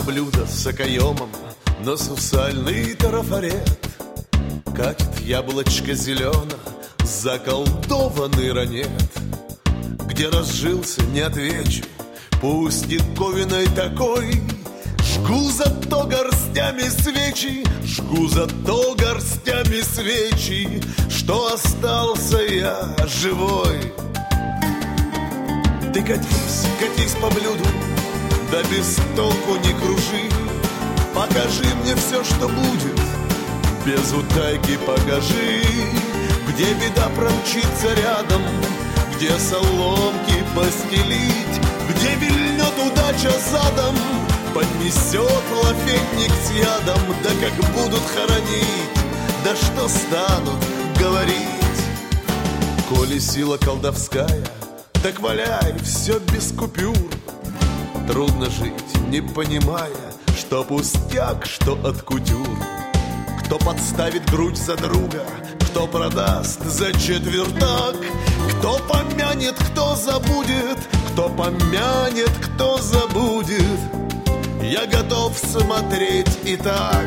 блюдо с окоемом на сусальный трафарет. Катит яблочко зелено, заколдованный ранет. Где разжился, не отвечу, пусть диковиной такой. Жгу зато горстями свечи, жгу зато горстями свечи, что остался я живой. Ты катись, катись по блюду, да без толку не кружи. Покажи мне все, что будет, без утайки покажи. Где беда промчится рядом, где соломки постелить, где вильнет удача задом, поднесет лафетник с ядом. Да как будут хоронить, да что станут говорить. Коли сила колдовская, так валяй все без купюр. Трудно жить, не понимая, что пустяк, что от кутюр. Кто подставит грудь за друга, кто продаст за четвертак, кто помянет, кто забудет, кто помянет, кто забудет. Я готов смотреть и так.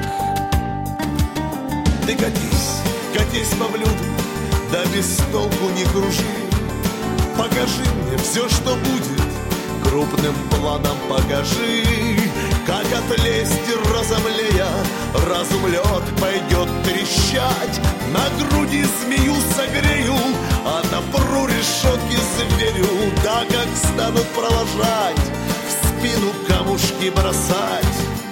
Ты катись, катись по блюду, да без толку не кружи. Покажи мне все, что будет, крупным планом покажи. Как от лести разомлея разум лед пойдет трещать. На груди змею согрею, а напру решетки зверю. Да как станут провожать, в спину камушки бросать.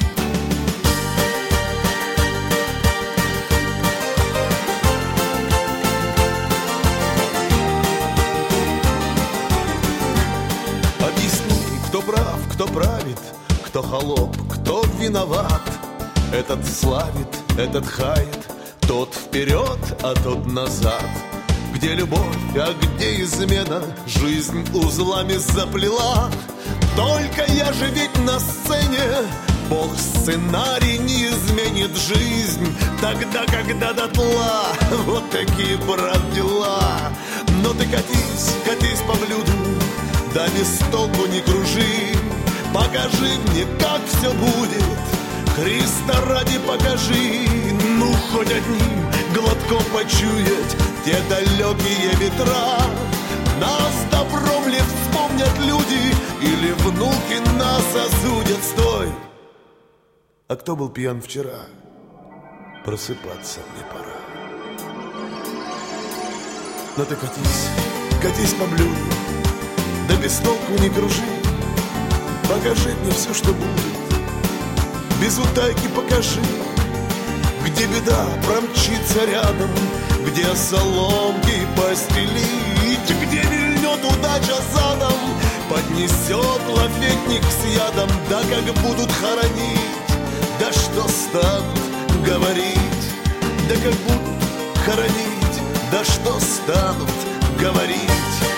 Кто прав, кто правит, кто холоп, кто виноват. Этот славит, этот хает, тот вперед, а тот назад. Где любовь, а где измена, жизнь узлами заплела. Только я же ведь на сцене, Бог сценарий не изменит жизнь. Тогда, когда дотла, вот такие, брат, дела. Но ты катись, катись по блюду, да без толку не кружи. Покажи мне, как все будет, Христа ради покажи. Ну, хоть одним глотком почуять те далекие ветра. Нас добром ли вспомнят люди, или внуки нас осудят? Стой! А кто был пьян вчера? Просыпаться мне пора. Но ты катись, катись по блюду, да без толку не кружи. Покажи мне все, что будет, без утайки покажи. Где беда промчится рядом, где соломки постелить, где вильнет удача задом, поднесет лафетник с ядом. Да как будут хоронить, да что станут говорить. Да как будут хоронить, да что станут говорить.